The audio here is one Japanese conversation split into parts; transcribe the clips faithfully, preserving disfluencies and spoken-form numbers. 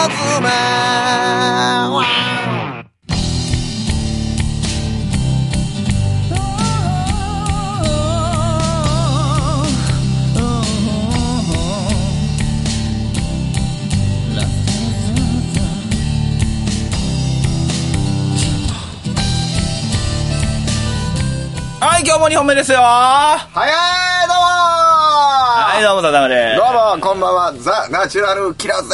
妻。 はい、今日もにほんめですよー。 はいはい、どうもー。 はい、どうも、ただまで。 どうも、こんばんは、ザ・ナチュラル・キラーズです。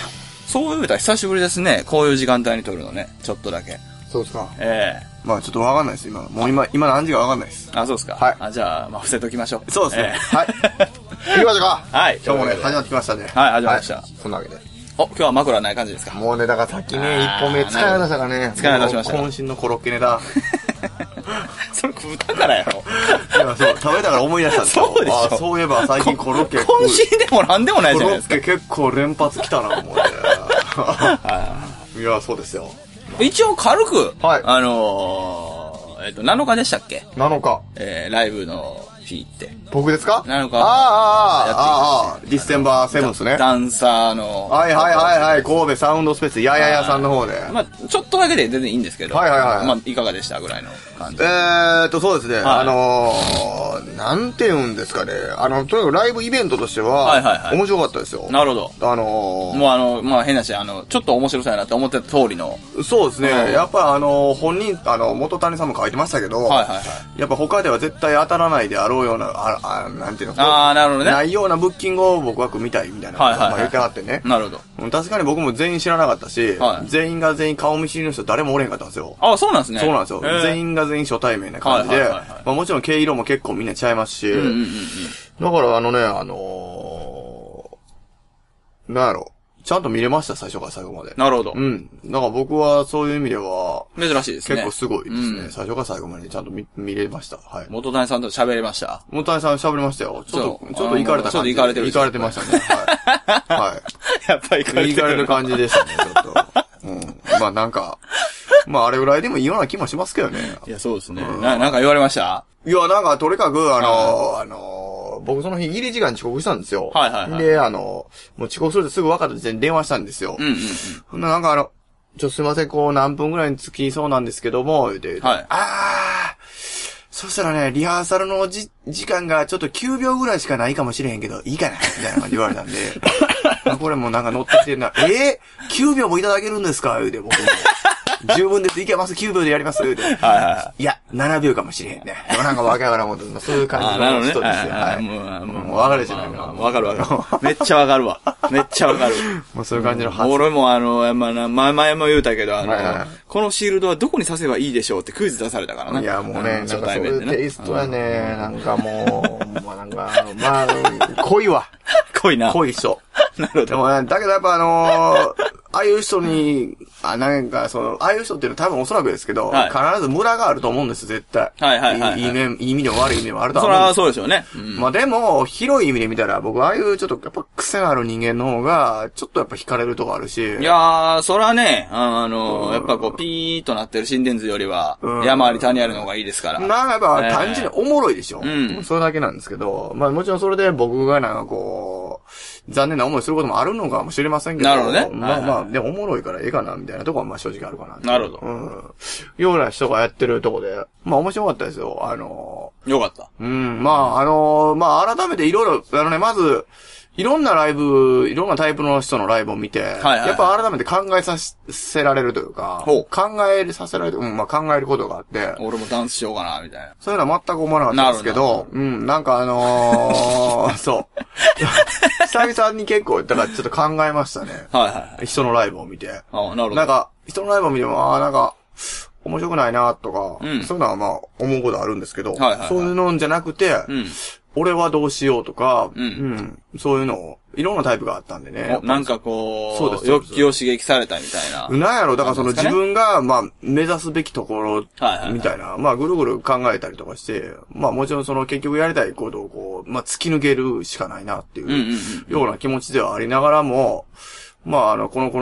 そういう歌久しぶりですね。こういう時間帯に撮るのね。ちょっとだけ。 そうですか。 ええー。まあちょっとわかんないです、今。もう今、今何時かわかんないです。 あ、そうですか。 はい。 あ、じゃあ、まあ、伏せときましょう。 そうですね。 えー、 はい。行きましょうか。 はい。 今日もね、始まってきましたね。 はい、始まりました。はい、 そんなわけで。 お、今日は枕ない感じですか？ もうね、だからさっきね、一本目使い出したからね。 使い出しました。 渾身のコロッケネタ。 それ食ったからやろ。 いや、そう、食べたから思い出したんですよ。 そうでしょ。 あ、そういえば最近コロッケ。 渾身でもなんでもないじゃないですか。 コロッケ結構連発きたな、思うね。いや、そうですよ。 一応軽く、 はい。 あのー、えっと、なのかでしたっけ？ なのか。 えー、ライブの日って。 僕ですか？ なのか。 ああ、ああ、ああ、ディステンバーセブンスね。 ダンサーの。 はいはいはいはい、神戸サウンドスペース、やややさんの方で。 まあちょっとだけで全然いいんですけど。 はいはいはい。 まあいかがでしたぐらいの感じ。 えーっと、そうですね。はい、あのー、なんて言うんですかね。あの、とにかくライブイベントとしては、はいはいはい。面白かったですよ。 なるほど。 あのー、 もうあの、まあ変なし、あの、ちょっと面白そうやなって思ってた通りの。 そうですね。やっぱあの、本人、あの、元谷さんも書いてましたけど、はいはいはい。やっぱ他では絶対当たらないであろうような、あ、あなんていうの、 ああ、なるほどね。 ないようなブッキングを僕は組みたいみたいな。はいはい、はい。まあ言ってはってね。 なるほど。 確かに僕も全員知らなかったし、はい、全員が全員顔見知りの人誰もおれへんかったんですよ。 ああ、そうなんですね。 そうなんですよ。全員が全員初対面な感じで、はいはいはいはい、まあもちろん毛色も結構みんな違いますし、うんうんうんうん、だからあのね、あのー、なんやろ。ちゃんと見れました、最初から最後まで。 なるほど。 うん。だから僕はそういう意味では、 珍しいですね。 結構すごいですね。うん、最初から最後までちゃんと 見, 見れました。はい。 元谷さんと喋れました？ 元谷さん喋りましたよ。ちょっと、ちょっと行かれた感じ。 ちょっと行かれてる。 行かれてましたね。はい。はい。 やっぱり行かれてる。 行かれる感じでしたね、ちょっと。うん。まあなんか、まああれぐらいでもいいような気もしますけどね。 いや、そうですね。うん、な、なんか言われました？ いや、なんかとにかく、あのー、あのー、僕その日入り時間に遅刻したんですよ。はいはいはい。で、あの、もう遅刻するってすぐ分かった時点で電話したんですよ。うんうんうん。なんかあの、ちょっとすいません、こう何分ぐらいに着きそうなんですけども、言うて。はい。あー、そしたらね、リハーサルのじ、時間がちょっときゅうびょうぐらいしかないかもしれへんけど、いいかなみたいな感じ言われたんで。これもなんか乗ってきてんな。えー、きゅうびょうもいただけるんですか言うて僕も。十分です。いけます。きゅうびょうでやります。はいはい。いや、ななびょうかもしれへんね。でもなんかわけわからんこと、そういう感じの人ですよ。はい。もう、もう、わかるじゃないか。 わかるわかる。めっちゃわかるわ。めっちゃわかる。 もうそういう感じの発俺もあの、まあ、前々も言うたけど、あの、このシールドはどこに刺せばいいでしょうってクイズ出されたからな。 いや、もうね、なんかそういうテイストやね。なんかもう、まあなんか、まあ、濃いわ。 濃いな。 濃い人。 なるほど。 でもね、だけどやっぱあのー、ああいう人に、あ、なんか、その、ああいう人っていうのは多分おそらくですけど、はい、必ずムラがあると思うんです、絶対。はいはいはい、はい。いい面、いい意味でも悪い意味でもあると思うんです。 それはそうでしょうね。 うん、まあでも、広い意味で見たら、僕、ああいうちょっと、やっぱ癖のある人間の方が、ちょっとやっぱ惹かれるとこあるし。いやー、それはね、あのー、うん、やっぱこう、ピーっとなってる心電図よりは、うん、山あり谷ありの方がいいですから。 なんかやっぱ、単純におもろいでしょ。うん。それだけなんですけど、まあもちろんそれで僕がなんかこう、残念な思いすることもあるのかもしれませんけど。 なるほどね。 まあまあ、でもおもろいからええかな、みたいなとこはまあ正直あるかな。 なるほど。 うん。ような人がやってるとこで、まあ面白かったですよ。あのー。よかった。 うん、まああのー、まあ改めていろいろ、あのね、まず、いろんなライブ、いろんなタイプの人のライブを見て、はいはいはい、やっぱ改めて考えさせられるというか、考えさせられる、うん、まあ考えることがあって。 俺もダンスしようかな、みたいな。 そういうのは全く思わなかったんですけど、うん、なんかあのー、そう。久々に結構、だからちょっと考えましたね。はいはい、はい。人のライブを見て。ああ、なるほど。なんか、人のライブを見ても、ああ、なんか、面白くないな、とか、うん、そういうのはまあ、思うことあるんですけど、はいはいはい、そういうのじゃなくて、うん、俺はどうしようとか、うん、うん、そういうのを、いろんなタイプがあったんでね。 なんかこう、そうです欲求を刺激されたみたいな。 なんやろ、だからその自分が、まあ、目指すべきところ、みたいな、まあ、ぐるぐる考えたりとかして、まあ、もちろんその結局やりたいことをこう、まあ、突き抜けるしかないなっていう、ような気持ちではありながらも、まあ、あの、この子の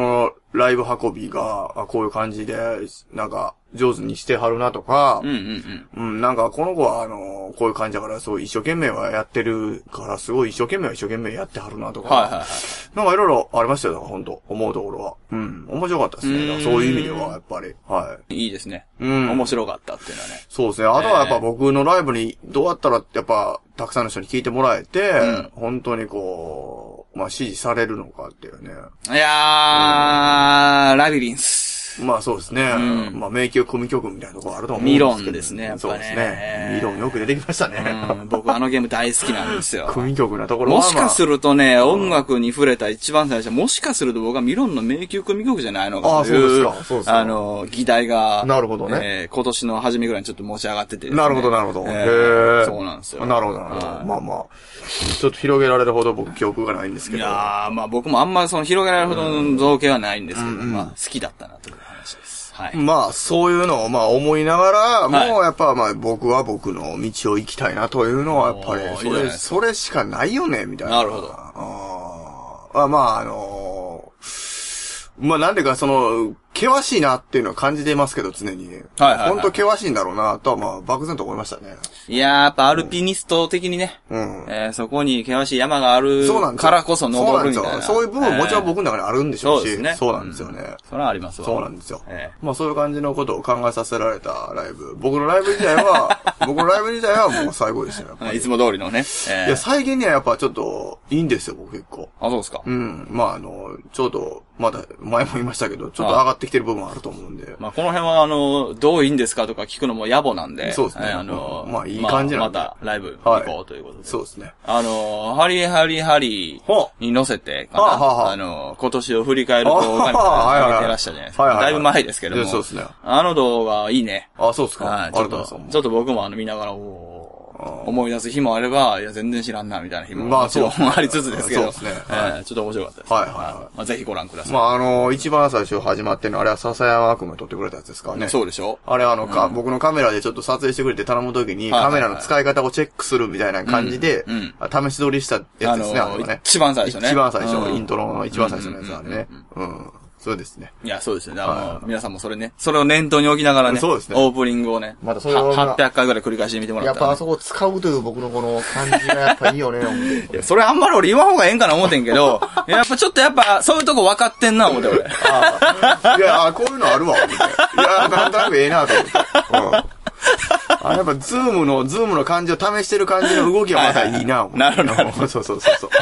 ライブ運びが、こういう感じで、なんか、上手にしてはるなとか、うんうんうん。うん、なんか、この子は、あの、こういう感じだから、そう、一生懸命はやってるから、すごい一生懸命は一生懸命やってはるなとか、はいはいはい。なんかいろいろありましたよ、ほんと、思うところは。うん、面白かったですね。そういう意味では、やっぱり。はい。 いいですね。うん。面白かったっていうのはね。 そうですね。あとはやっぱ僕のライブに、どうやったら、やっぱ、たくさんの人に聞いてもらえて、うん、本当にこう、まあ、支持されるのかっていうね。 いやー、うん、ラビリンス。 まあそうですね。うん、まあ迷宮組曲みたいなところあると思うんですけど。ミロンですね、やっぱね。 そうですね。ミロンよく出てきましたね。 うん、僕あのゲーム大好きなんですよ。 組曲なところは、 まあ、もしかするとね、音楽に触れた一番最初、もしかすると僕はミロンの迷宮組曲じゃないのかという。ああ、そうですか。そうですか。あの、議題が。 なるほどね。 えー、今年の初めぐらいにちょっと持ち上がってて、ね。 なるほど、なるほど。 えー、へそうなんですよ。 なるほど、なるほど。まあまあ。ちょっと広げられるほど僕記憶がないんですけど。 いやー、まあ僕もあんまりその広げられるほどの造形はないんですけど、まあ好きだったなという話です。はい、 まあ、そういうのをまあ思いながら、はい、もうやっぱまあ僕は僕の道を行きたいなというのはやっぱり、それ、それしかないよね、みたいな。 なるほど。 ああまあ、あのー、まあなんでかその、険しいなっていうのは感じてますけど、常に。はいはい、はい。本当険しいんだろうな、とはまあ、漠然と思いましたね。 いやー、やっぱアルピニスト的にね。うん。えー、そこに険しい山があるからこそ登るみたいな。 そうなんですよ。そういう部分ももちろん僕の中にあるんでしょうし。そうですね。そうなんですよね。 うん、それはありますわ。 そうなんですよ。えー、まあそういう感じのことを考えさせられたライブ。僕のライブ自体は、僕のライブ自体はもう最後でしたよ。 いつも通りのね。 えー、いや、再現にはやっぱちょっといいんですよ、僕結構。 あ、そうですか。 うん。まああの、ちょうど、まだ前も言いましたけど、ちょっと上がってきてる部分あると思うんで。 まあこの辺はあの、どういいんですかとか聞くのも野暮なんで。 そうですね。あの、まあいい感じなんで。 またライブ行こうということで。 そうですね。 あの、ハリーハリーハリーに乗せてかな。あの、今年を振り返る動画みたいなの上げてらしたじゃないですか。だいぶ前ですけども。 そうですね。 あの動画いいね。 あ、そうですか。 はい。ちょっと、ちょっと僕もあの見ながら、思い出す日もあれば、いや、全然知らんな、みたいな日も。まあ、そう。ありつつですけど。そうですね。はい。ちょっと面白かったです。はいはい。まあ、ぜひご覧ください。 まあ、あの、一番最初始まってるの、あれは笹山くんが撮ってくれたやつですからね。 そうでしょ？ あれはあの、か、僕のカメラでちょっと撮影してくれて頼むときに、カメラの使い方をチェックするみたいな感じで、試し撮りしたやつですね、あれはね。 一番最初ね。 一番最初、イントロの一番最初のやつはね。うん。そうですね。 いや、そうですね。あの、皆さんもそれね、それを念頭に置きながらね、そうですね。オープニングをね、またそれをはっぴゃっかいぐらい繰り返してみてもらったら、ね。 やっぱあそこ使うという僕のこの感じがやっぱいいよね、思って。 いや、それあんまり俺言わん方がええんかな思ってんけど、やっぱちょっとやっぱそういうとこ分かってんな、思って俺。 あいや、こういうのあるわ、思って。いや、なんとなくええな、と思って。うん。あ、やっぱズームの、ズームの感じを試してる感じの動きはまたいいな、思って。 なるほど。 そうそうそうそう。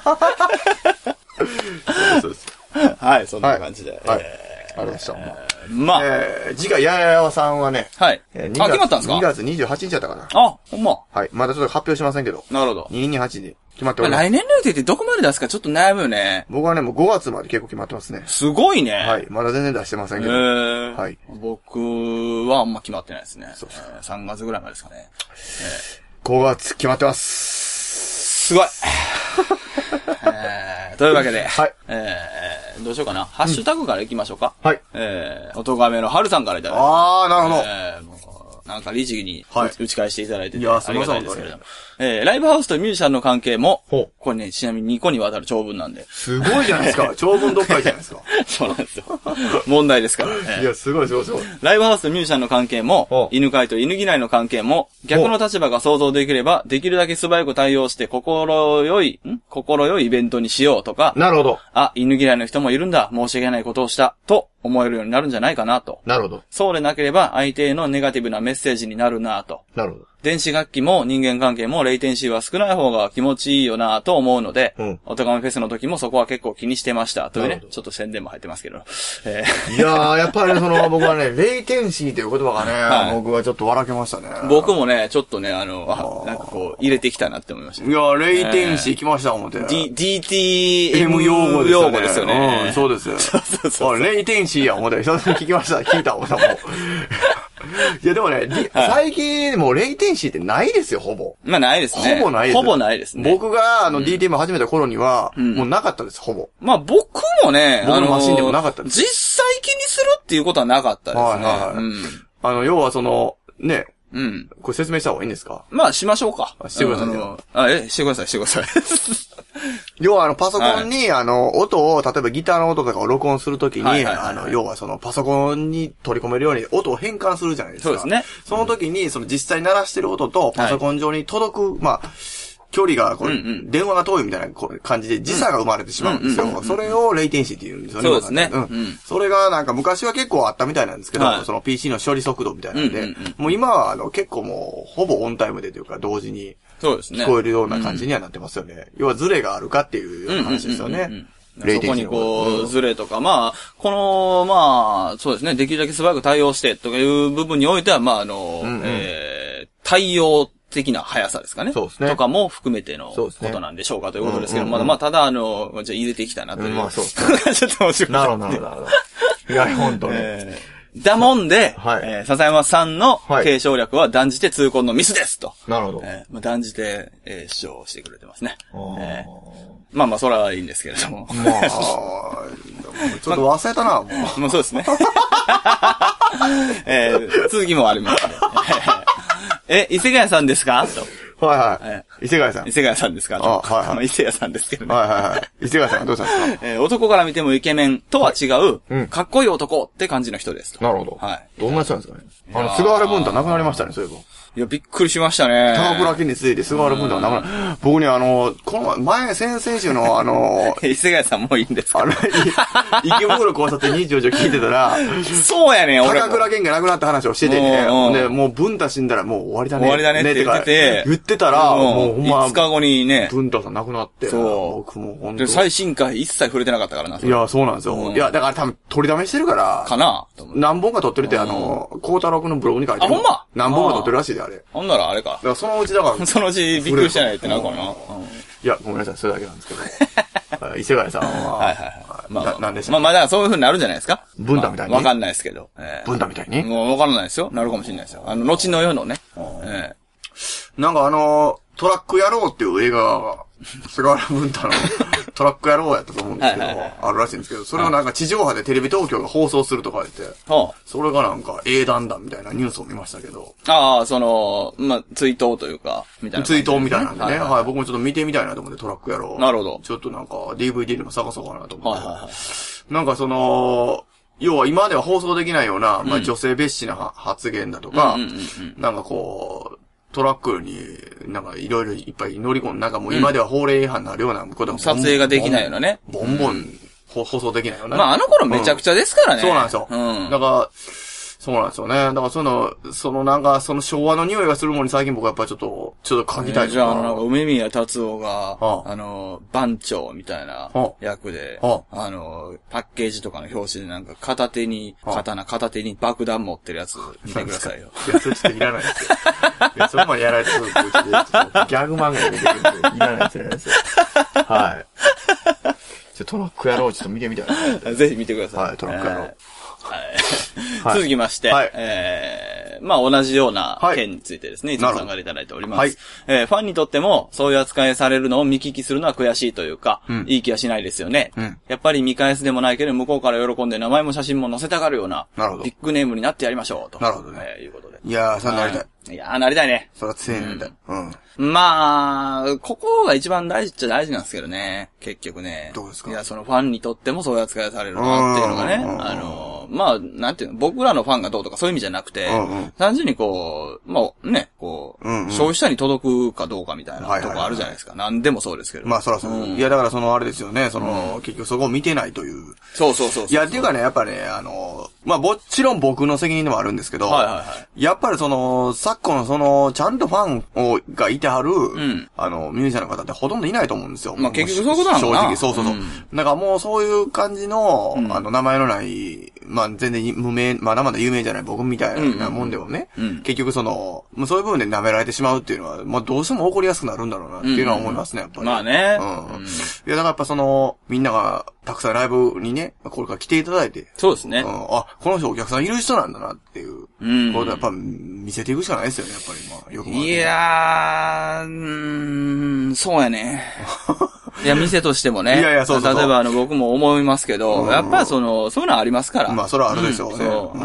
そうそうそう。 はい、そんな感じで。 はい。ありました。 まあ。 えー、次回、やややわさんはね。 はい。あ、決まったんですか ? にがつにじゅうはちにちだったかな。 あ、ほんま。 はい。まだちょっと発表しませんけど。 なるほど。 にじゅうはちで決まっております。 来年の予定ってどこまで出すかちょっと悩むよね。 僕はね、もうごがつまで結構決まってますね。 すごいね。 はい。まだ全然出してませんけど。はい。 僕はあんま決まってないですね。そうそう。さんがつぐらいまでですかね。 ごがつ決まってます。 すごい。えー、というわけで、はい。えー、どうしようかな。ハッシュタグから行きましょうか。はい。えー、おとがめの春さんからいただいて。 あー、なるほど。 えー、もうなんか律儀に打ち返していただいてて、はい、ありがたいですけれども。えー、ライブハウスとミュージシャンの関係も、これね、ちなみににこにわたる長文なんで。 すごいじゃないですか。長文読解じゃないですか。 そうなんですよ。問題ですから、 ね。いや、すごいすごいすごい。 ライブハウスとミュージシャンの関係も、犬飼と犬嫌いの関係も、逆の立場が想像できれば、できるだけ素早く対応して、心よい、ん心よいイベントにしようとか。 なるほど。 あ、犬嫌いの人もいるんだ。申し訳ないことをした。と思えるようになるんじゃないかなと。 なるほど。 そうでなければ、相手へのネガティブなメッセージになるなと。 なるほど。 電子楽器も人間関係もレイテンシーは少ない方が気持ちいいよなと思うので、うん、おとがめフェスの時もそこは結構気にしてました。というね、ちょっと宣伝も入ってますけど。えー、いやー、やっぱりその、僕はね、レイテンシーという言葉がね、はい、僕はちょっと笑けましたね。 僕もね、ちょっとね、あの、あなんかこう、入れてきたなって思いました、ね。 いやー、レイテンシー来ました、思って。 D、ディーティーエム 用語ですよね。用語ですよね。 うん、そうですよ。そうそうそう。レイテンシーや、思って。一つ聞きました。聞いた、思った。もう。いやでもね、はい、最近もうレイテンシーってないですよ、ほぼ。 まあないですね。 ほぼないです。 ほぼないですね。 僕があの ディーティーエム 始めた頃には、うん、もうなかったです、ほぼ。 まあ僕もね、 僕のマシンでもなかったです。 実際気にするっていうことはなかったですね。はいはいはい。うん、 あの、要はその、ね。 うん。 これ説明した方がいいんですか？ まあしましょうか。 してください、ね。 あの、あ、え、してください、してください。 要はあの、パソコンに、あの、音を、例えばギターの音とかを録音するときに、あの、要はその、パソコンに取り込めるように音を変換するじゃないですか。 そうですね。 その時に、その実際に鳴らしてる音と、パソコン上に届く、まあ、距離がこう、うんうん、電話が遠いみたいな感じで時差が生まれてしまうんですよ。それをレイテンシーって言うんですよね。 そうですね。 うんうん、それがなんか昔は結構あったみたいなんですけど、はい、その ピーシー の処理速度みたいなんで、うんうんうん、もう今はあの結構もうほぼオンタイムでというか同時に聞こえるような感じにはなってますよね。うん、要はズレがあるかっていうような話ですよね。うんうんうんうんそこにこう、ズレとか、まあ、この、まあ、そうですね、できるだけ素早く対応してとかいう部分においては、まあ、あの、うんうん、えー、対応的な速さですかね。 そうですね。 とかも含めてのことなんでしょうかということですけど、まだまあ、ただ、あの、じゃあ入れてきたなという。うん、まあ、そうですね。ちょっと面白い。 なるほど、なるほど。いや、ほんとね。 えーだもんで、はい、えー、笹山さんの継承略は断じて痛恨のミスですと。 なるほど。 えーまあ、断じて、えー、主張してくれてますね。えー、まあまあ、それはいいんですけれども。まあ、 ちょっと忘れたな、もう。 まあそうですね。えー、続きもありますね。え、伊勢谷さんですかと。 はいはい。伊勢谷さん。 伊勢谷さんですかあ、はいはい。 まあ、伊勢谷さんですけどね。 はいはいはい。伊勢谷さんはどうしたんですかえー、男から見てもイケメンとは違う、うん、かっこいい男って感じの人ですと。 なるほど。はい。どんな人なんですかね。あの、菅原文太なくなりましたね、そういえば。 いや、びっくりしましたね。 高倉健について菅原文太がなくなる。僕にあの、この前、先々週のあの、 伊勢谷さんもういいんですかあの、 池袋交差点にじゅうよじ聞いてたら、 そうやね、 俺。高倉健が亡くなった話をしててね。で、もう文太死んだらもう終わりだね。 終わりだねって言ってて。 言ってたら、もうほんま。 いつかごにね。 文太さん亡くなって。 そう。 僕も本当。で、最新回一切触れてなかったからな。 いや、そうなんですよ。いや、だから多分取りだめしてるから。 かな何本か撮ってるって、あの、孝太郎くんのブログに書いてる。 あ、ほんま何本か撮ってるらしいで、あれ。 ほんならあれか。 だからそのうちだから。 そのうちびっくりしてないってなるかな。 いや、ごめんなさい、それだけなんですけど。伊勢谷さんは。 はいはいはい。まあ、 なんでした。 まあまあ、だからそういう風になるんじゃないですか。 文太みたいに。 わかんないですけど。 文太みたいにもうわからないですよ。なるかもしれないですよ。あの、後の世のね。 なんかあの、トラック野郎っていう映画が、菅原文太のトラック野郎やったと思うんですけど、あるらしいんですけど、それをなんか地上波でテレビ東京が放送するとか言って、それがなんか英断だみたいなニュースを見ましたけど。 ああ、その、まあ、追悼というか、みたいな。 追悼みたいなんでね。はい、僕もちょっと見てみたいなと思って、トラック野郎。 なるほど。 ちょっとなんか ディーブイディー でも探そうかなと思って。 はいはいはい。 なんかその、要は今までは放送できないような、まあ女性蔑視な発言だとか、なんかこう、トラックになんかいろいろいっぱい乗り込んで、なんかもう今では法令違反になるようなことも、 撮影ができないようなね。 ボンボン放送できないような。 まああの頃めちゃくちゃですからね。 そうなんですよ。うん。だから、そうなんですよね。だからその、そのなんか、その昭和の匂いがするものに最近僕はやっぱりちょっと、ちょっと書きたいとか。 じゃあ、なんか、梅宮達夫が、あの、番長みたいな役で、あの、パッケージとかの表紙でなんか、片手に、刀、片手に爆弾持ってるやつ見てくださいよ。 いや、それちょっといらないですよ。いや、そこまでやられてるうちで、ギャグ漫画で出てくるんで、いらないですよ。はい。トラック野郎ちょっと見てみたい。 ぜひ見てください。 はい、トラック野郎。 はい、続きまして、はい、えー、まあ同じような件についてですね、いつもさんからいただいております。はい、えー、ファンにとってもそういう扱いされるのを見聞きするのは悔しいというか、うん、いい気はしないですよね、うん。やっぱり見返すでもないけど、向こうから喜んで名前も写真も載せたがるような、なるほどビッグネームになってやりましょうと。 なるほどね。 えー、いうことで。 いやー、そうなりたい。 いやー、なりたいね。 それは強いなりたい。うん。 うん、まあ、ここが一番大事っちゃ大事なんですけどね。結局ね。 どうですか？ いや、そのファンにとってもそういう扱いされるなっていうのがね。あの、まあ、なんていうの、僕らのファンがどうとかそういう意味じゃなくて、うんうん、単純にこう、まあね、こう、うんうん、消費者に届くかどうかみたいなとこあるじゃないですか。何でもそうですけど。 まあ、そらそう。うん、いや、だからそのあれですよね、その、うん、結局そこを見てないという。 そうそうそうそう。 いや、っていうかね、やっぱね、あの、まあ、もちろん僕の責任でもあるんですけど、はいはいはい、やっぱりその、昨今のその、ちゃんとファンをがいてはる、うん、あの、ミュージシャンの方ってほとんどいないと思うんですよ。 まあ、結局そういうことなのかな。 正直、そうそうそう。うん、だからもうそういう感じの、うん、あの、名前のない、まあ、全然無名、まだまだ有名じゃない僕みたいなもんでもね、うんうん、結局その、そういう部分で舐められてしまうっていうのは、まあ、どうしても起こりやすくなるんだろうなっていうのは思いますね、やっぱり。 まあね。 うん。いや、だからやっぱその、みんなが、たくさんライブにね、これから来ていただいて。 そうですね。 うん、あ、この人お客さんいる人なんだなっていう。うん。これやっぱ見せていくしかないですよね、やっぱり。まあ、よくいやー、うーん、そうやね。いや、店としてもね。いやいや、そうそうそう。例えば、あの、僕も思いますけど、やっぱりその、そういうのありますから。 まあ、それはあるでしょうね。 そう。あの、この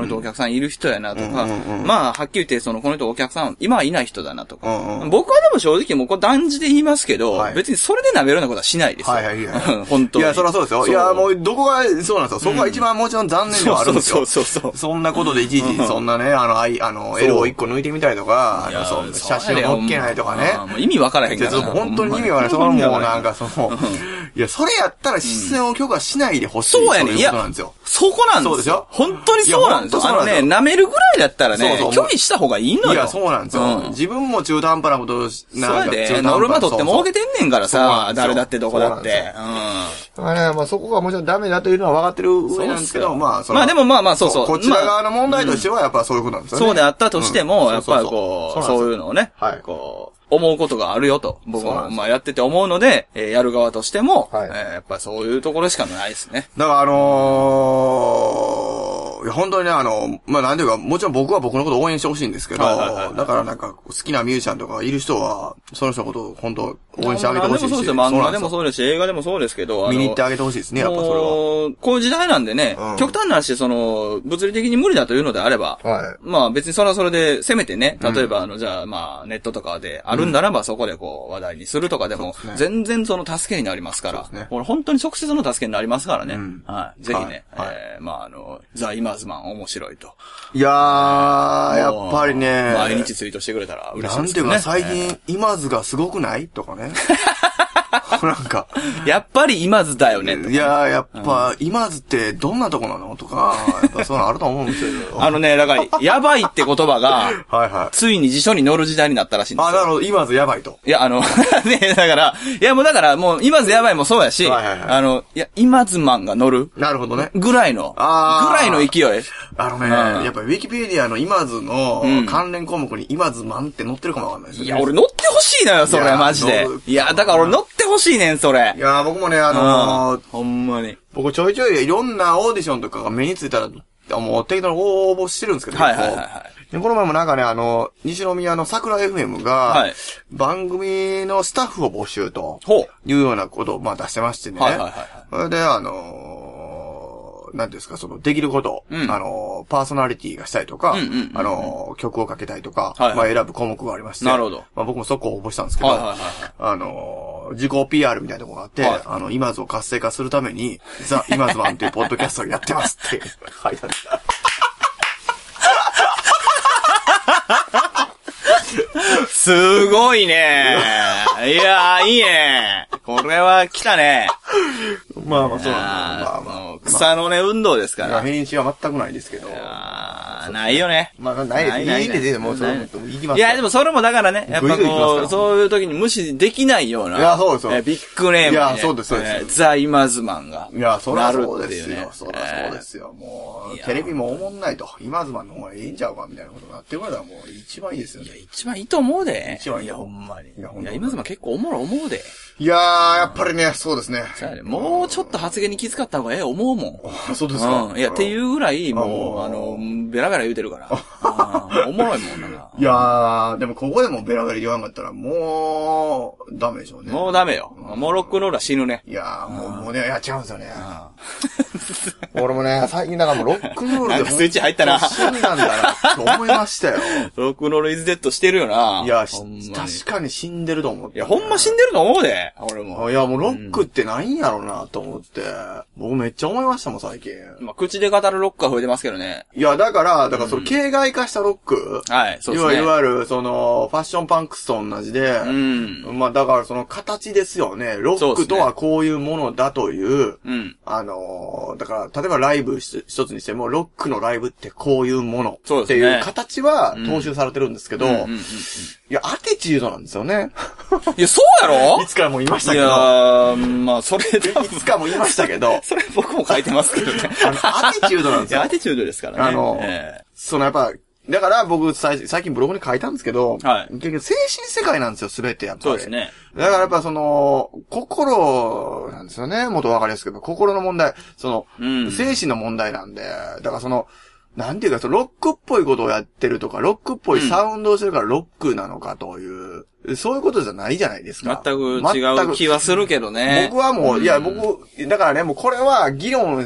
の人お客さんいる人やなとか、うんうんうん、まあ、はっきり言って、その、この人お客さん、今はいない人だなとか、うんうん、僕はでも正直もうこれ断じて言いますけど、はい、別にそれで舐めるようなことはしないですよ。はいはいはい。本当に。 いや、そりゃそうですよ。いや、もう、どこが、そうなんですよ。そこが一番もちろん残念ではあるんですよ。そうそうそうそう。そんなことでいちいち、そんなね、あの、あい、あの、L をいっこ抜いてみたりとか、あの、そう、写真を載っけないとかね。 もう意味わからへんから。 本当に意味わからへん。それはもうなんかその、いや、それやったら出演を許可しないでほしい。 そうやねん。いや、そこなんですよ。 そうですよ。 本当にそうなんですよ。あのね、舐めるぐらいだったらね、拒否した方がいいのよ。 いや、そうなんですよ。自分も中途半端なことをしなんか。そうやで。ノルマ取って儲けてんねんからさ、誰だってどこだって。 うん。まあね、まあそこがもちろんダメだというのは分かってる上なんですけど、まあそまあでもまあまあそうそう。 こちら側の問題としてはやっぱそういうことなんですよね。 そうであったとしても、やっぱりこう、そういうのをね、こう、思うことがあるよと、僕はまあやってて思うので、えー、やる側としても、はい、えー、やっぱりそういうところしかないですね。 だからあのー、いや本当にね、あの、まあなんていうか、もちろん僕は僕のことを応援してほしいんですけど、はいはいはいはい、だからなんか好きなミュージシャンとかいる人は、その人のことを本当応援してあげてほしいし。 でもそうですよ。漫画でもそうですし、映画でもそうですけど、 見に行ってあげてほしいですね、やっぱそれは。 こういう時代なんでね、うん、極端な話、その、物理的に無理だというのであれば、はい、まあ別にそれはそれで、せめてね、例えばあの、じゃあまあネットとかであるんならば、うん、そこでこう話題にするとかでも、ね、全然その助けになりますから、ね、これ本当に直接の助けになりますからね。うん、はい。ぜひね、はいはい、えー、まああの、ザ・イマーズマン面白いと。 いやー、やっぱりね。 毎日ツイートしてくれたら嬉しいですね。 なんていうか最近、イマーズがすごくないとかね。なんか。 やっぱり今津だよね。 いやー、やっぱ、うん、今津ってどんなとこなのとか、やっぱそういうのあると思うんですよ。 あのね、だから、やばいって言葉が、はいはい。ついに辞書に載る時代になったらしいんですよ。 あ、なるほど、今津やばいと。 いや、あの、ね、だから、いやもうだから、もう今津やばいもそうやし、はいはいはい。あの、いや、今津マンが載る。 なるほどね。 ぐらいの、あぐらいの勢い。 あのね、うん、やっぱりウィキペディアの今津の関連項目に今津マンって載ってるかもわかんないですよね。 いや、俺載ってほしいのよ、それ、マジで。いや、だから俺載ってほしいねん、それ。 いや、僕もね、あのー、 ほんまに。 僕ちょいちょいいろんなオーディションとかが目についたら、もう適当に応募してるんですけど、 はいはいはい、はい。 で、この前もなんかね、あの、西宮の桜 エフエム が、はい、番組のスタッフを募集と、いうようなことをまあ出してましてね。はいはいはい。それで、あのー、なんですか、その、できること、うん、あの、パーソナリティがしたいとか、うんうんうんうん、あの、曲をかけたいとか、はいはい、まあ選ぶ項目がありまして。 なるほど。 まあ僕もそこを応募したんですけど、はいはいはい、あの、自己 ピーアール みたいなところがあって、はい、あの、今津を活性化するために、ザ・今津マンっていうポッドキャストをやってますって書いてあった。 すごいね。いやー、いいね。これは来たね。 まあまあそうなんだ。まあまあ。 草の根運動ですから。 返信は全くないですけど。 ないよね。 まあないです。いいんですよ。もうそれも行きます。 いや、でもそれもだからね、やっぱこう、そういう時に無視できないような。 いや、そうですよ。 ビッグネーム。 いや、そうです、そうです。 ザ・イマズマンが。 いや、そりゃそうですよ。そりゃそうですよ。もう、テレビも思んないと。イマズマンの方がいいんちゃうかみたいなことになってくれたらもう一番いいですよね。 いや、一番いいと思うで。 一番いい。 いや、ほんまに。いや、イマズマン結構おもろい思うで。 いやー、やっぱりね、そうですね。 もうちょっと発言に気遣った方がええ思うもん。 あ、そうですか。 うん。いや、っていうぐらい、もう、あの、ベラベラ言うてるから。おもろいもんな。 いやー、でもここでもベラベラ言わんかったら、もう、ダメでしょうね。 もうダメよ。もうロックンローラー死ぬね。 いやー、もう、もうね、やっちゃうんですよね。俺もね、最近だからもうロックンロールでなんかスイッチ入ったな。 死んだんだな、と思いましたよ。 ロックンロールイズデッドしてるよな。 いや、確かに死んでると思って。 いや、ほんま死んでると思うで、俺も。 いや、もうロックってないんやろうな、と思って。僕めっちゃ思いましたもん、最近。 まあ、口で語るロックは増えてますけどね。 いや、だから、だからその、形骸化したロック。 はい、そうですね。 いわゆる、その、ファッションパンクスと同じで。うん。まあ、だからその形ですよね。ロックとはこういうものだという。うん。あの、だから、例えばライブ一つにしても、ロックのライブってこういうもの。そうですね。っていう形は踏襲されてるんですけど。うん。うんうんうん、いや、アティチュードなんですよね。 いや、そうやろいつからも言いましたけど。 いやー、まあ、それ多分いつかも言いましたけど。 それ僕も書いてますけどね。 あの、アティチュードなんですよ。 いや、アティチュードですからね。 あの、えー、そのやっぱ、だから僕最近ブログに書いたんですけど、はい、結局精神世界なんですよ、すべてやっぱり。 そうですね。 だからやっぱその、心なんですよね、もっとわかりやすく言うと。心の問題、その、うん、精神の問題なんで、だからその、なんていうか、そのロックっぽいことをやってるとか、ロックっぽいサウンドをしてるからロックなのかという、うん、そういうことじゃないじゃないですか。 全く違う気はするけどね。 僕はもう、うん、いや、僕、だからね、もうこれは議論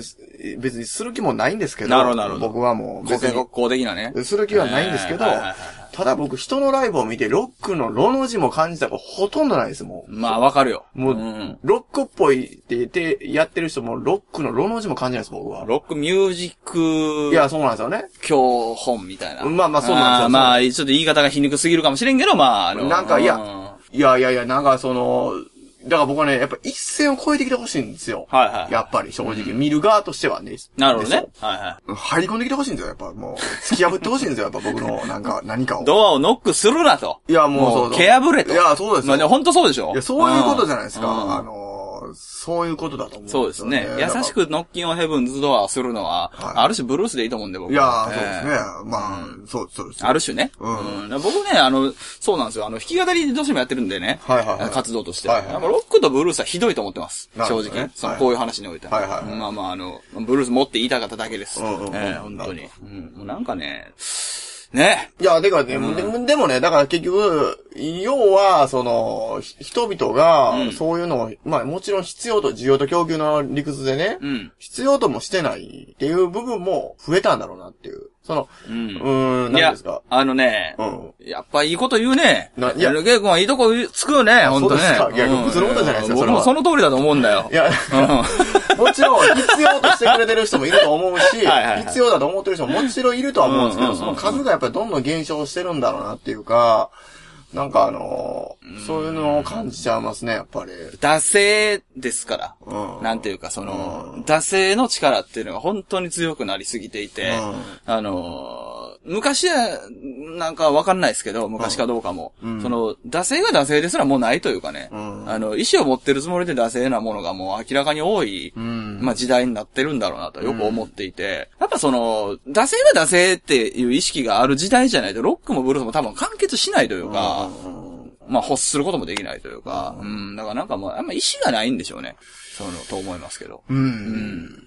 別にする気もないんですけど。 なるほど、なるほど。 僕はもう、 別に。国交的なね。 する気はないんですけど、ただ僕人のライブを見てロックのロの字も感じたことほとんどないですもん。 まあわかるよ。 もう、うん、ロックっぽいって言ってやってる人もロックのロの字も感じないです僕は。 ロックミュージック。 いや、そうなんですよね。 教本みたいな。 まあまあそうなんですよ。 まあ、ちょっと言い方が皮肉すぎるかもしれんけど、まあ、あの。 なんかいや、いやいやいや、なんかその、だから僕はね、やっぱ一線を越えてきてほしいんですよ。 はいはい。 やっぱり正直、うん、見る側としてはね。 なるほどね。はいはい。 入り込んできてほしいんですよ。やっぱもう、突き破ってほしいんですよ。やっぱ僕の、なんか、何かを。 ドアをノックするなと。 いや、もうそうそう。 蹴破れと。 いや、そうですよ。 まあ、ね、本当そうでしょ。 いや、そういうことじゃないですか。うん、あの、そういうことだと思うんですよ、ね。 そうですね。優しくノッキンオンヘブンズドアをするのは、はい、ある種ブルースでいいと思うんで、僕は。いや、そうですね。まあ、うん、そう、そうです。 ある種ね。うん。うん、僕ね、あの、そうなんですよ。あの、弾き語りどうしてもやってるんでね。 はいはい、はい。 活動として。はいはいはい、ロックとブルースはひどいと思ってます。正直。ね、その、こういう話においては。はいはいはい。まあまあ、あの、ブルース持って言いたかっただけです。うんうんうん、えー、本当に。うん。もうなんかね、ね。 いや、でかね、うん、で, でもね、だから結局、要は、その、人々が、そういうのを、うん、まあもちろん必要と、需要と供給の理屈でね、うん、必要ともしてないっていう部分も増えたんだろうなっていう。その、うん、うーん、何ですか。 あのね、うん、やっぱいいこと言うね。いや、ゲイ君はいいとこつくよね、ほんとね。 そうですか。いや、普通のことじゃないですか、 僕もその通りだと思うんだよ。 いや、うん、もちろん必要としてくれてる人もいると思うし、はいはいはい、必要だと思ってる人ももちろんいるとは思うんですけど、うんうんうんうん、その数がやっぱりどんどん減少してるんだろうなっていうか、なんかあのー、そういうのを感じちゃいますね、やっぱり。 惰性ですから。うん、なんていうか、その、うん、惰性の力っていうのが本当に強くなりすぎていて、うん、あのー、昔は、なんかわかんないですけど、昔かどうかも。うん、その、惰性が惰性ですらもうないというかね、うん、あの、意志を持ってるつもりで惰性なものがもう明らかに多い、うん、まあ時代になってるんだろうなとよく思っていて、やっぱその、惰性が惰性っていう意識がある時代じゃないと、ロックもブルースも多分完結しないというか、うんまあ、欲することもできないというか、うん、うん、だからなんかもう、あんま意志がないんでしょうね。そうの、と思いますけど。 うん。うん、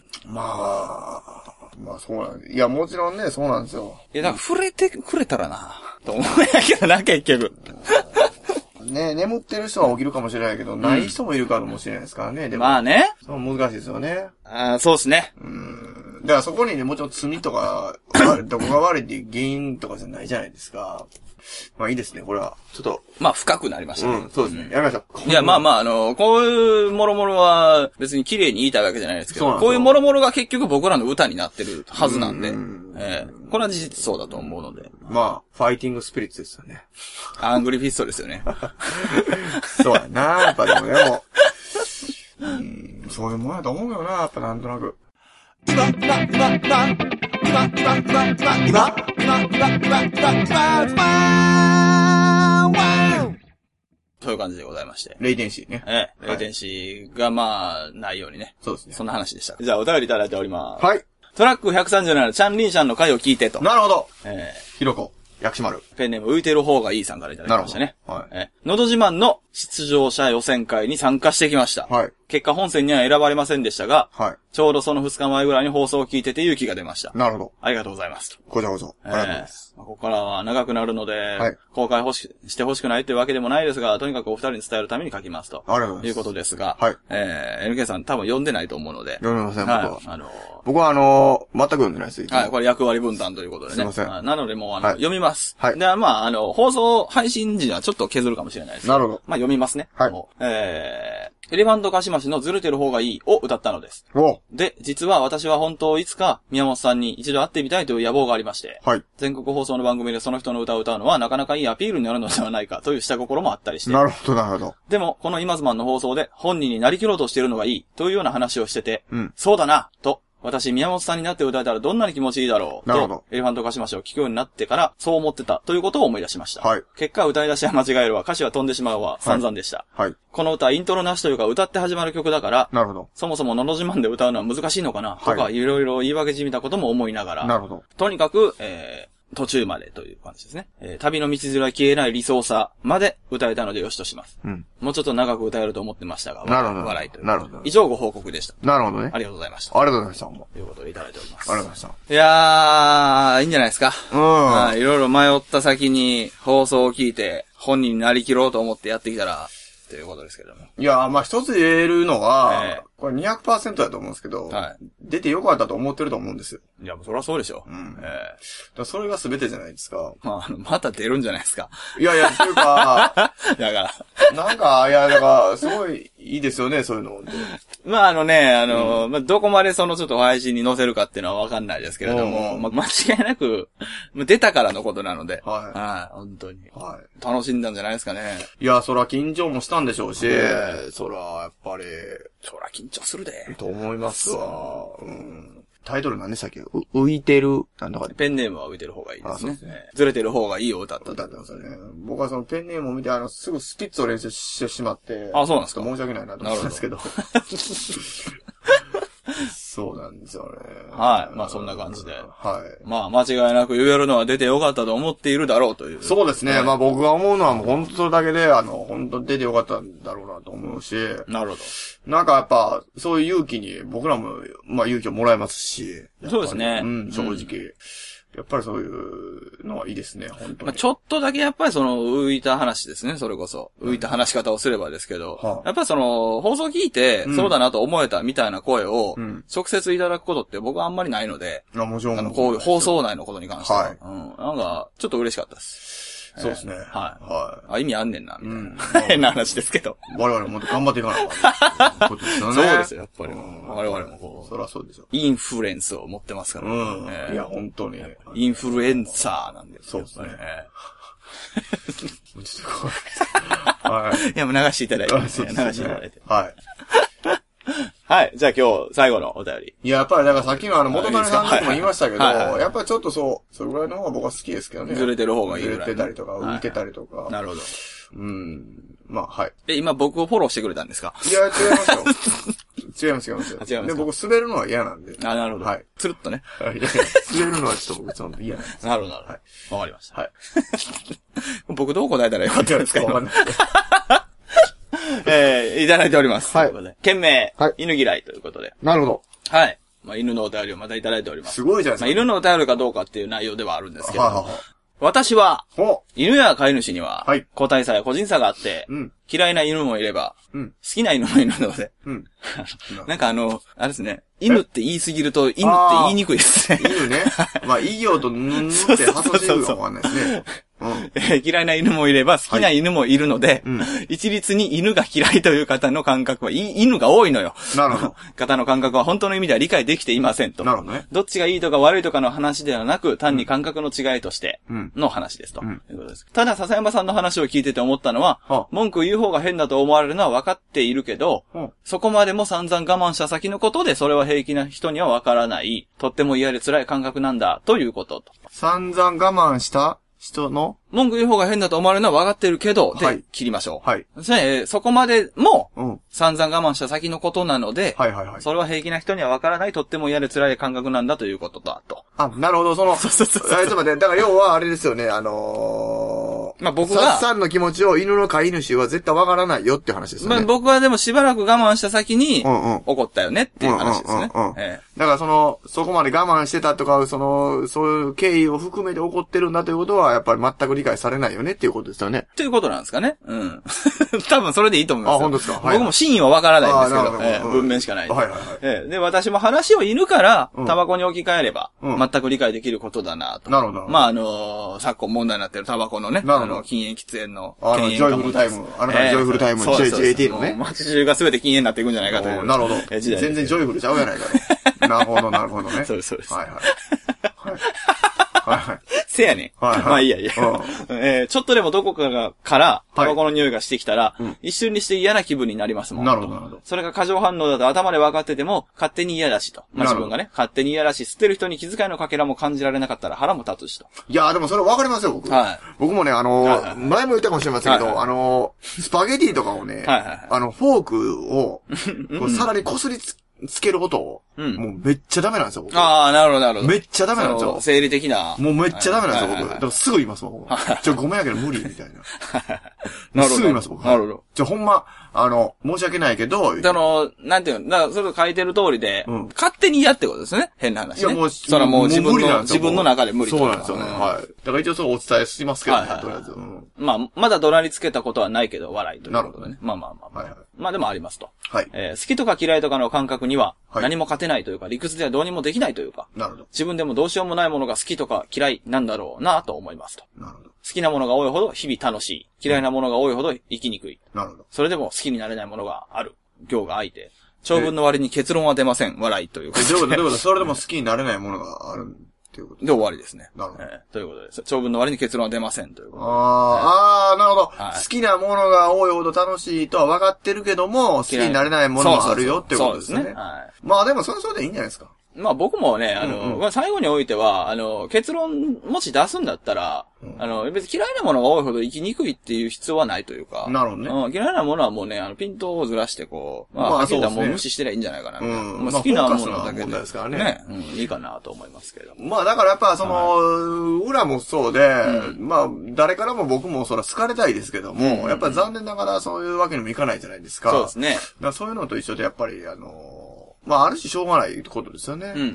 まあ、まあそうなんです。いや、もちろんね、そうなんですよ。 いや、だから触れてくれたらな、と思うんやけどな、結局。 ね、眠ってる人は起きるかもしれないけど、うん、ない人もいるかもしれないですからね。でもまあね。 そう難しいですよね。 ああ、そうですね。 うん。だからそこにね、もちろん罪とか、どこが悪いっていう原因とかじゃないじゃないですか。まあいいですね、これは。ちょっと。 まあ深くなりましたね。 うん、そうですね。やりましょう。 いや、まあまあ、あの、こういうもろもろは別に綺麗に言いたいわけじゃないですけど、こういうもろもろが結局僕らの歌になってるはずなんで、うんえー、これは事実そうだと思うので。 まあ、ファイティングスピリッツですよね。 アングリフィストですよね。 そうやな、やっぱでもでも、うん、そういうもんやと思うよな、やっぱなんとなく。今、今、今、今、今、今、今、今、今、今、 そういう感じでございまして。 レイテンシーね。 ええ。レイテンシーがまあ、ないようにね。 そうですね。 そんな話でした。じゃあ、お便りいただいております。 はい。 トラックひゃくさんじゅうなな、チャンリンシャンの回を聞いてと。 なるほど。ええー。ひろこ。薬師丸。 ペンネーム浮いてる方がいいさんからいただきましたね。 はい。 えー、のど自慢の出場者予選会に参加してきました。 はい。 結果本戦には選ばれませんでしたが、 はい。 ちょうどそのふつかまえぐらいに放送を聞いてて勇気が出ました。 なるほど。 ありがとうございます。 こちらこそ。ありがとうございます。 えー、ここからは長くなるので、 はい、 公開ほししてほしくないというわけでもないですが、とにかくお二人に伝えるために書きますと。 ありがとうございます。 いうことですが、 はい。 えー、エヌケー さん多分読んでないと思うので。 読めません、僕は。 はい、あのー、 僕はあのー、全く読んでないです。 はい、これ役割分担ということでね。 すいません。 なのでもうあの、はい、読みます。 はい。 で、まあ、あの、放送配信時にはちょっと削るかもしれないです。 なるほど。 まあ、読みますね。 はい。 えー、エレファントカシマシのずれてる方がいいを歌ったのです。 おで、実は私は本当いつか宮本さんに一度会ってみたいという野望がありまして、 はい。 全国放送の番組でその人の歌を歌うのはなかなかいいアピールになるのではないかという下心もあったりして。 なるほど、なるほど。 でも、この今ズマンの放送で本人になりきろうとしているのがいいというような話をしてて、 うん。 そうだな、と。私、宮本さんになって歌えたらどんなに気持ちいいだろう。 なるほど。 エレファントカシマシを聞くようになってからそう思ってたということを思い出しました。 はい。 結果歌い出しは間違えるわ、歌詞は飛んでしまうわ、散々でした。 はい。 この歌イントロなしというか歌って始まる曲だから、 なるほど。 そもそものど自慢で歌うのは難しいのかな、はい、とかいろいろ言い訳じみたことも思いながら。 なるほど。 とにかく、えー、途中までという感じですね。えー、旅の道連れは消えない理想さまで歌えたのでよしとします。 うん。 もうちょっと長く歌えると思ってましたが、 なるほど。 笑いという。 なるほど。 以上ご報告でした。 なるほどね。 ありがとうございました。 ありがとうございました。 ということでいただいております。 ありがとうございました。 いやー、いいんじゃないですか。 うん。 いろいろ迷った先に放送を聞いて、本人になりきろうと思ってやってきたら、ということですけども。 いやー、まあ一つ言えるのは、えー、これ にひゃくパーセント だと思うんですけど、はい、 出てよかったと思ってると思うんですよ。 いや、もうそりゃそうでしょ。うん。ええー。だそれが全てじゃないですか。 まあ、あの、また出るんじゃないですか。 いやいや、というか、だから。 なんか、いや、だから、すごいいいですよね、そういうの。 まあ、あのね、あの、うん、まあ、どこまでそのちょっと配信に載せるかっていうのはわかんないですけれども、うん、まあ、間違いなく、出たからのことなので、はい。はい、本当に。はい。楽しんだんじゃないですかね。 いや、そら緊張もしたんでしょうし、そら、やっぱり、 そら緊張するで。 と思いますわ。うん。タイトル何でしたっけ？浮いてる、なんだかペンネームは浮いてる方がいいですね。ですねずれてる方がいいを歌った。 歌ったんですよね。僕はそのペンネームを見て、あの、すぐスピッツを練習してしまって。 あ、そうなんですか？ 申し訳ないなと思ったんですけど。そうなんですよね。 はい。まあそんな感じで。 はい。 まあ間違いなく言えるのは出てよかったと思っているだろうという。 そうですね。はい、まあ僕が思うのはもう本当だけで、あの、本当出てよかったんだろうなと思うし。 なるほど。 なんかやっぱ、そういう勇気に僕らも、まあ勇気をもらえますし。 そうですね。 うん、正直。うんやっぱりそういうのはいいですね、本当に。 まあ、ちょっとだけやっぱりその浮いた話ですね、それこそ。浮いた話し方をすればですけど。はあ、やっぱりその放送聞いて、うん、そうだなと思えたみたいな声を、直接いただくことって僕はあんまりないので。 うん、もちろん。 あの、こういう放送内のことに関しては。はい。うん。なんか、ちょっと嬉しかったです。 そうですね。はい。 はい。あ、意味あんねんな、みたいな。うん、変な話ですけど。 我々もっと頑張っていかなかったことですよね。 そうですよ、やっぱり。我々もこう。そりゃそうですよ。 インフルエンスを持ってますからね。 うん。えー、いや、本当に。 インフルエンサーなんで。 そうですね。 もうちょっとこう。はい。いや、もう流していただいて。流していただいて。 はい。 はい。じゃあ今日最後のお便り。 いや、やっぱりだからさっきのあの元谷さんとも言いましたけど、やっぱりちょっとそう、それぐらいの方が僕は好きですけどね。 ずれてる方がいいぐらい。 ずれてたりとか、浮いてたりとか。 なるほど。 うん。まあ、はい。 え、今僕をフォローしてくれたんですか？ いや、違いますよ。違います、違います。違います。で、僕滑るのは嫌なんで。 あ、なるほど。はい。つるっとね。 はい。滑るのはちょっと僕ちょっと嫌なんです。 なるほど、なるほど。はい。わかりました。 はい。 僕どう答えたらよかったんですか？わかんない。えー、いただいております。はい。件名、はい、犬嫌いということで。 なるほど。 はい。まあ、犬のお便りをまたいただいております。 すごいじゃないですか。 まあ、犬のお便りかどうかっていう内容ではあるんですけど。ははは私は、犬や飼い主には、個体差や個人差があって、うん、嫌いな犬もいれば、うん、好きな犬もいるので、うん、なんかあの、あれですね、犬って言いすぎると、犬って言いにくいですね。 犬ね。まあ、いいよと、ぬんって発想してるかわかんないですね。 うん、嫌いな犬もいれば好きな犬もいるので、はいうん、一律に犬が嫌いという方の感覚は、犬が多いのよ。 なるほど。 方の感覚は本当の意味では理解できていませんと。 なるほどね。 どっちがいいとか悪いとかの話ではなく、単に感覚の違いとしての話ですと。うん、いうことです。ただ、笹山さんの話を聞いてて思ったのは、はあ、文句言う方が変だと思われるのは分かっているけど、はあ、そこまでも散々我慢した先のことで、それは平気な人には分からない、とっても嫌で辛い感覚なんだ、ということと。 散々我慢した人の文句言う方が変だと思われるのは分かってるけど、で、はい、切りましょう。 はい。 それ、そこまでも、うん、散々我慢した先のことなので、 はいはいはい。 それは平気な人には分からない、とっても嫌で辛い感覚なんだということだと。 あ、なるほど、その、 そうそうそうそう。 ちょっと待って、だから要はあれですよね、あのー、まあ僕が、 サッさんの気持ちを犬の飼い主は絶対分からないよって話ですよね。まあ僕はでもしばらく我慢した先に、うんうん、怒ったよねっていう話ですね。 うんうんうんうんええ、だからその、そこまで我慢してたとか、その、そういう経緯を含めて怒ってるんだということは、やっぱり全く理解されないよねっていうことですよね。 ということなんですかね。うん。多分それでいいと思いますよ。 あ、本当ですか。 はい、僕も真意は分からないんですけど、ええ、文面しかない。 はいはいはい。 ええ、で、私も話を犬から、タバコに置き換えれば、うん、全く理解できることだなと。 なるほど。 まあ、あのー、昨今問題になっているタバコのね、あの、禁煙喫煙の、 あの、ジョイフルタイム。あなたのジョイフルタイム、ジェイジェイティー のね。 街中が全て禁煙になっていくんじゃないかという。 なるほど。全然ジョイフルちゃうやないか。なるほど、なるほどね。 そうです、そうです。 はいはい。はいはい。 せやねん。はいはい。まあいいやいや。えー、ちょっとでもどこかが、から、タバコの匂いがしてきたら、はい、一瞬にして嫌な気分になりますもん。 なるほど、なるほど。 それが過剰反応だと頭で分かってても、勝手に嫌だしと。まあ、自分がね、勝手に嫌だし、捨てる人に気遣いのかけらも感じられなかったら腹も立つしと。 いやーでもそれ分かりますよ、僕。はい。僕もね、あのーはいはい、前も言ったかもしれませんけど、はいはい、あのー、スパゲティとかをね、はいはいはい、あの、フォークを、こう皿にこすりつ、つけることを、うん、もうめっちゃダメなんですよ、僕。 ああ、なるほど、なるほど。 めっちゃダメなんですよ。 生理的な。 もうめっちゃダメなんですよ、僕。だからすぐ言いますもん。ちょ、ごめんやけど無理、みたいな。 なるほど。 すぐ言います、僕。 なるほど。 ちょ、ほんま、あの、申し訳ないけど、 あの、なんていうの、だからそれ書いてる通りで、うん、勝手に嫌ってことですね。変な話、ね。いや、もう、それはもう自分の、自分の中で無理。 そうなんですよね。はい。だから一応それお伝えしますけどね、とりあえず。 まあ、まだ怒鳴りつけたことはないけど、笑いということでね。まあまあまあ。はいはい。 まあでもありますと。 はい。 えー、好きとか嫌いとかの感覚には、何も勝てないというか、理屈ではどうにもできないというか、 なるほど。 自分でもどうしようもないものが好きとか嫌いなんだろうなと思いますと。 なるほど。 好きなものが多いほど日々楽しい。嫌いなものが多いほど生きにくい。 なるほど。 それでも好きになれないものがある。行が空いて。長文の割に結論は出ません。笑いということで。 どういうことどういうことそれでも好きになれないものがあるっていうことで終わりですね。 なるほど。 えー、ということです。長文の割に結論は出ませんということで。 ああ、ああ、なるほど、はい。好きなものが多いほど楽しいとは分かってるけども、好きになれないものもあるよっていうことですね。そうですね。はい。まあでもそれはそうでいいんじゃないですか。 まあ僕もね、あの、うんうん、最後においては、あの、結論もし出すんだったら、うん、あの、別に嫌いなものが多いほど生きにくいっていう必要はないというか。 なるほどね。 うん、嫌いなものはもうね、あの、ピントをずらしてこう、まあ、まあ、そうですね。もう無視してりゃいいんじゃないかな。うん。まあ、好きなものだけで。まあ、ですからね。ね、うん、いいかなと思いますけど。 まあだからやっぱその、はい、裏もそうで、うん、まあ、誰からも僕もそら好かれたいですけども、うんうん、やっぱり残念ながらそういうわけにもいかないじゃないですか。 そうですね。だからそういうのと一緒でやっぱり、あの、まあ、ある種しょうがないことですよね。うんうんうん。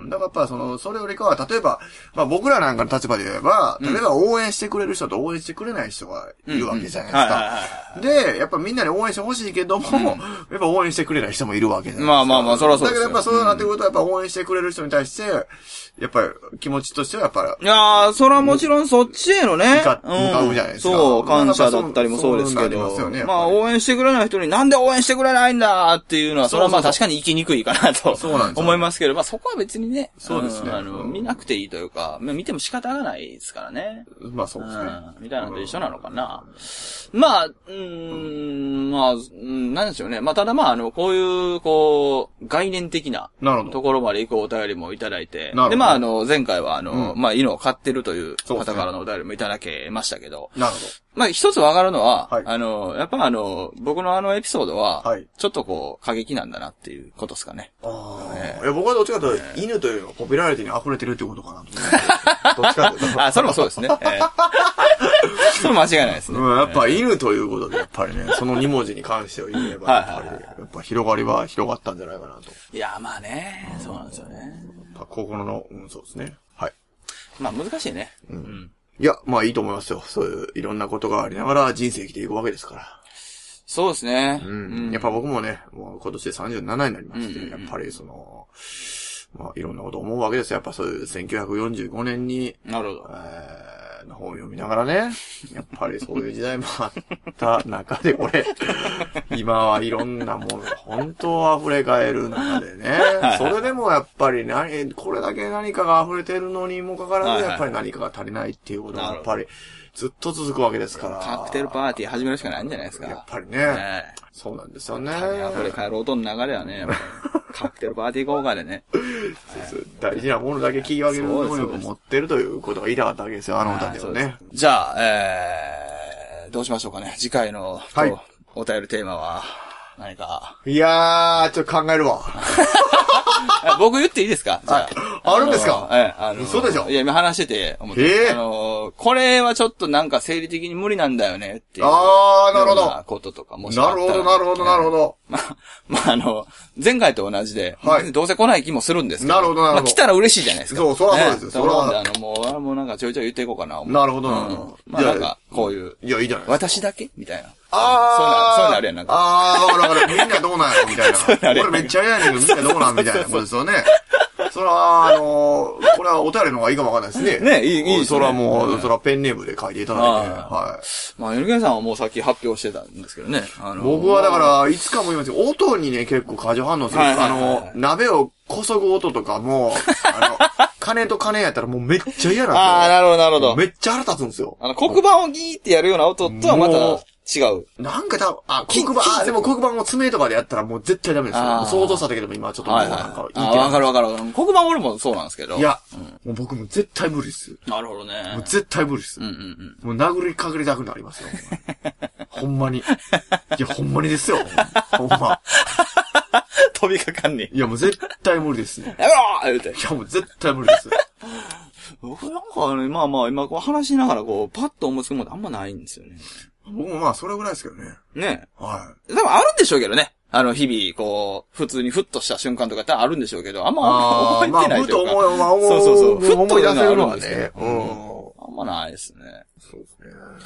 だからやっぱその、それよりかは、例えば、まあ僕らなんかの立場で言えば、例えば応援してくれる人と応援してくれない人がいるわけじゃないですか。で、やっぱみんなに応援してほしいけども、うん、やっぱ応援してくれない人もいるわけじゃないですか。 まあまあまあ、そらそうですよ。 だけどやっぱそうなってくると、やっぱ応援してくれる人に対して、やっぱり気持ちとしてはやっぱり。いやー、それはもちろんそっちへのね。 向かうじゃないですか。 そう、感謝だったりもそうですけど。ね、まあ応援してくれない人になんで応援してくれないんだっていうのは、それはまあ確かに生きにくいかなと思いますけど、まあそこは別にね。 そうですね。 あの、見なくていいというか、見ても仕方がないですからね。 まあそうですね。 みたいなのと一緒なのかな。まあ、うーん、まあ、なんでしょうね。まあただまあ、あの、こういう、こう、概念的なところまで行くお便りもいただいて。で、まああの、前回はあの、うん、まあ犬を飼ってるという方からのお便りもいただけましたけど。 なるほど。 まあ一つわかるのは、はい、あの、やっぱあの、僕のあのエピソードは、はい、ちょっとこう、過激なんだなっていうことですかね。 ああ、えー。いや、僕はどっちかというと、えー、犬というのはポピュラリティに溢れてるってことかなと思って。どっちかというと。 あ、それもそうですね。えー、それ間違いないですね。 うん、やっぱ犬ということで、やっぱりね、そのに文字に関しては言えば、やっぱり、はいはいはい、やっぱ広がりは広がったんじゃないかなと。 いや、まあね、そうなんですよね。 心の、うん、そうですね。はい。 まあ難しいね。 うん。うん、いや、まあいいと思いますよ。そういういろんなことがありながら人生生きていくわけですから。 そうですね。 うん。うん、やっぱ僕もね、もう今年でさんじゅうななになりまして、うんうんうん、やっぱりその、まあいろんなこと思うわけですよ。やっぱそういうせんきゅうひゃくよんじゅうごねんに、 なるほど。 えーの本を読みながらね、やっぱりそういう時代もあった中でこれ、今はいろんなものが本当溢れ返る中でね、それでもやっぱり何、これだけ何かが溢れてるのにもかかわらず、やっぱり何かが足りないっていうことがやっぱりずっと続くわけですから。 カクテルパーティー始めるしかないんじゃないですか。 やっぱりね。ねそうなんですよね。 溢れ返る音の流れはね、やっぱりカクテルパーティー効果でね。 大事なものだけ聞き分ける能力を持ってるということが言いたかったわけですよ、あの歌ではね。 じゃあ、えー、どうしましょうかね。次回の、はい、お便りテーマは何か。 いやー、ちょっと考えるわ。 僕言っていいですかじゃあ。あるんですかええ、あの、 そうでしょいや、今話してて思って。えー、あの、これはちょっとなんか生理的に無理なんだよねっていう。 あー、なるほど。 こととかもしあったら。 なるほど、なるほど、なるほど。 まあ、まあ、あの、前回と同じで、はい、どうせ来ない気もするんですけど。 なるほど、なるほど。 まあ、来たら嬉しいじゃないですか。 そう、そらそうですよ。 そら。あの、もう、もうなんかちょいちょい言っていこうかな。 なるほど、なるほど。 まあなんか、こういう。 いや、いいじゃない私だけみたいな。 ああ、そういうのあるやん、なんか。 ああ、わかるわかる。みんなどうなんやろみたいな。俺めっちゃ嫌やねんけど、みんなどうなんみたいなことですよね。それは、あのー、これはお便りの方がいいかもわかんないですね。 ね、いい、いいですね。 それはもう、それはペンネームで書いていただいて。はい。 まあ、エルケンさんはもうさっき発表してたんですけどね。 あのー、僕はだから、いつかも言いますけど、音にね、結構過剰反応する。あの、鍋をこそぐ音とかも、あの、金と金やったらもうめっちゃ嫌なんですよ。 ああ、なるほど、なるほど。 めっちゃ腹立つんですよ。 あの、黒板をギーってやるような音とはまた、違う。 なんか多分、あ、黒板、あ、でも黒板を爪とかでやったらもう絶対ダメですよ。想像しただけでも今ちょっともうなんかいい。あ、わかるわかる。黒板俺もそうなんですけど。 いや、うん、もう僕も絶対無理です。 なるほどね。 もう絶対無理です。うんうんうん。もう殴りかかりたくなりますよ。ほんまに。いや、ほんまにですよ。ほんま。 飛びかかんねえ。 いや、もう絶対無理ですね。 やめろー言うて。 いや、もう絶対無理です。 僕なんかね、まあまあ、今こう話しながらこう、パッと思いつくものあんまないんですよね。 僕もまあ、それぐらいですけどね。 ねえ。はい。 多分あるんでしょうけどね。あの、日々、こう、普通にふっとした瞬間とかってあるんでしょうけど、あんま覚えてないというか。 まあ、ふと思う、まあ、思う。 そうそうそう。ふっと思い出せるのはね。 うん。 あんまないですね。 そうですね。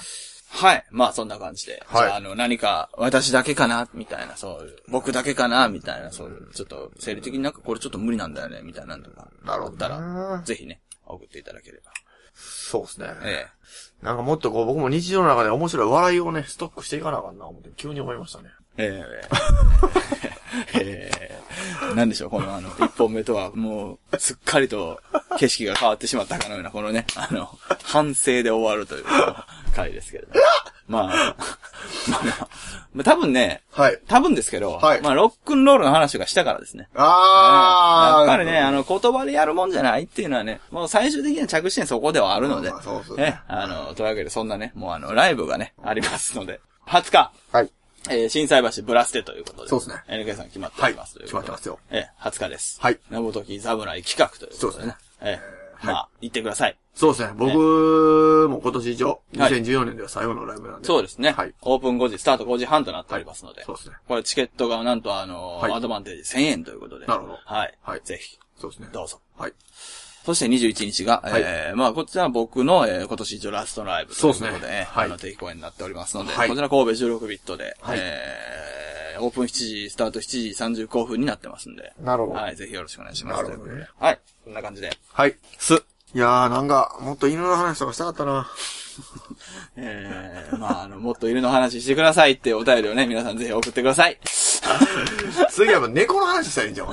はい。まあそんな感じで。はい。じゃあ、あの、何か、私だけかなみたいな、そういう、僕だけかなみたいな、そういう、ちょっと、生理的になんかこれちょっと無理なんだよねみたいなのとか。なるほど。ったら、ぜひね、送っていただければ。 そうですね。ええ。なんかもっとこう、僕も日常の中で面白い笑いをね、ストックしていかなあかんな、思って、急に思いましたね。 ええええなんでしょう、このあの、一本目とは、もう、すっかりと景色が変わってしまったかのような、このね、あの、反省で終わるという回ですけれども。まあ、まあまあ、多分ね、はい。多分ですけど、はい。まあ、ロックンロールの話がしたからですね。ああ、うん、やっぱりね、あの、言葉でやるもんじゃないっていうのはね、もう最終的には着地点そこではあるので、まあ、そうそうね。ね、あの、というわけでそんなね、もうあの、ライブがね、ありますので、はつか。はい。えー、震災橋ブラステということで。そうですね。エヌケー さん決まっておりますということで。はい、決まってますよ。えー、はつかです。はい。名もとき侍企画ということでね。そうですね。えー、まあ、はい、行ってください。そうですね。僕も今年以上、にせんじゅうよねんでは最後のライブなんで。そうですね。はい。オープンごじ、スタートごじはんとなっておりますので。そうですね。これチケットがなんとあの、アドバンテージせんえんということで。なるほど。はい。はい。ぜひ。そうですね。どうぞ。はい。そしてにじゅういちにちが、はい、えー、まあ、こちらは僕の、えー、今年一応ラストライブということで、そうですね。はい。あの、定期公演になっておりますので、はい、こちら神戸じゅうろくビットで、はい、えー、オープンしちじ、スタートしちじさんじゅうごふんになってますんで。なるほど。はい、ぜひよろしくお願いします。なるほどね。はい。こんな感じで。はい。す。いやー、なんか、もっと犬の話とかしたかったな。えー、まあ、あの、もっと犬の話してくださいってお便りをね、皆さんぜひ送ってください。次は猫の話したらいいんじゃん。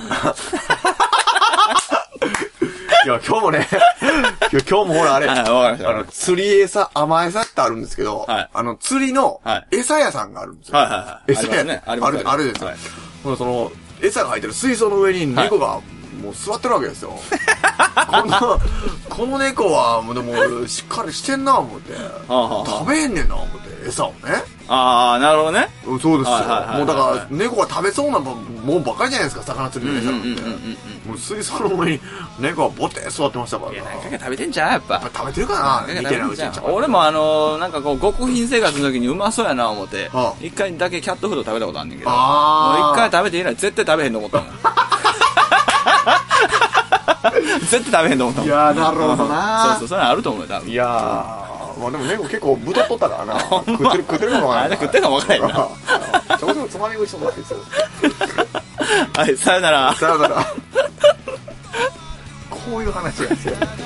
いや、今日もね、今日もほらあれ、はい、わかりました。あの、釣り餌、甘餌ってあるんですけど、はい、あの、釣りの餌屋さんがあるんですよ。はいはいはい。餌屋ね。ある、ある、あるですよ。はい、その、餌が入ってる水槽の上に猫が、もう座ってるわけですよ。この、この猫は、もうでも、しっかりしてんな、思って。食べへんねんな、思って、餌をね。ああ、なるほどね。そうですよ。もうだから、猫が食べそうなもんばっかりじゃないですか、魚釣りの餌なんて。もう水槽の上に猫がボテー座ってましたから。いや、何回か食べてんじゃん、やっぱ。やっぱ食べてるかな、見てないうちに。俺もあの、なんかこう、極貧生活の時にうまそうやな、思って。一回だけキャットフード食べたことあんねんけど。もう一回食べていない。絶対食べへんと思ったもん。絶対食べへんと思ったもん。いやー、なるほどな。そうそう、それあると思うよ、多分。いやー。まあでも猫結構太っとったからな。食ってる、食ってるかもわからない。食ってるかもわからないな。ちょうどつまみ食いしそうだですよ。はい、さよなら。さよなら。こういう話なんですよ。